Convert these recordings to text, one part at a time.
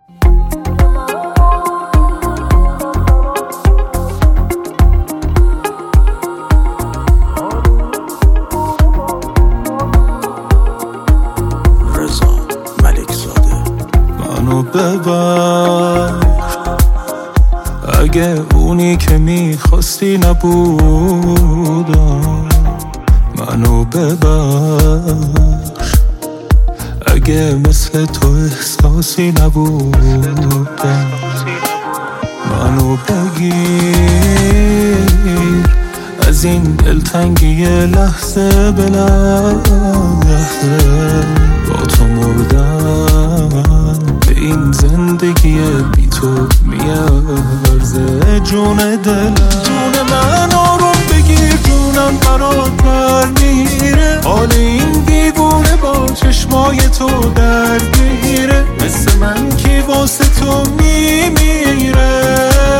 ببر اگه اونی که میخواستی نبودم، منو ببخش اگه مثل تو احساسی نبودم، منو بگیر از این دلتنگی لحظه به لحظه، با تو مردم به این زندگی بی تو میارزه. جون دلم، جون من آروم بگیر، جونم برات در میره، حال این دیوونه با چشمای تو درگیره، مثل من کی واسه تو میمیره.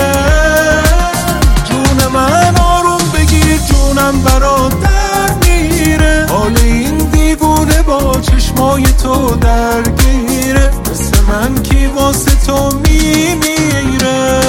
جون من آروم بگیر، جونم برات در میره، حال این دیوونه با چشمای تو درگیره، مثل من کی واسه تو میمیره.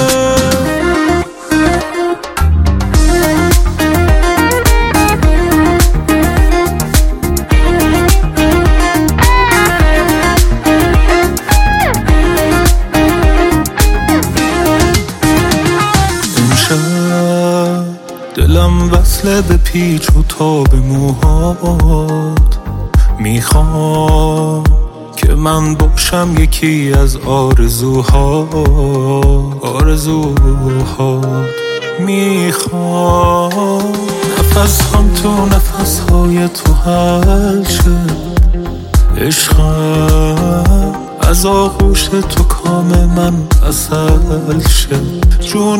دلم وصله به پیچ و تاب موهات، میخوام که من باشم یکی از آرزوهات، میخوام نفس هم تو نفس های تو حل شه، عشقم از آغوش تو کام من عسل شه. جون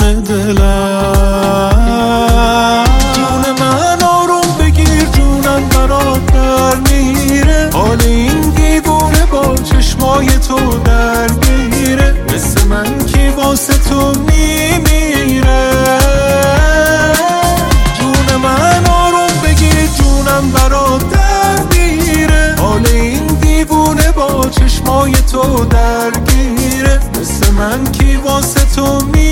دلم، جون من آروم بگیر، جونم برات در میره، حال این دیوونه با چشمای تو درگیره، مثل من کی واسه تو میمیره. جون من آروم بگیر، جونم برات در میره، حال این دیوونه با چشمای تو درگیره، مثل من کی واسه تو میمیره.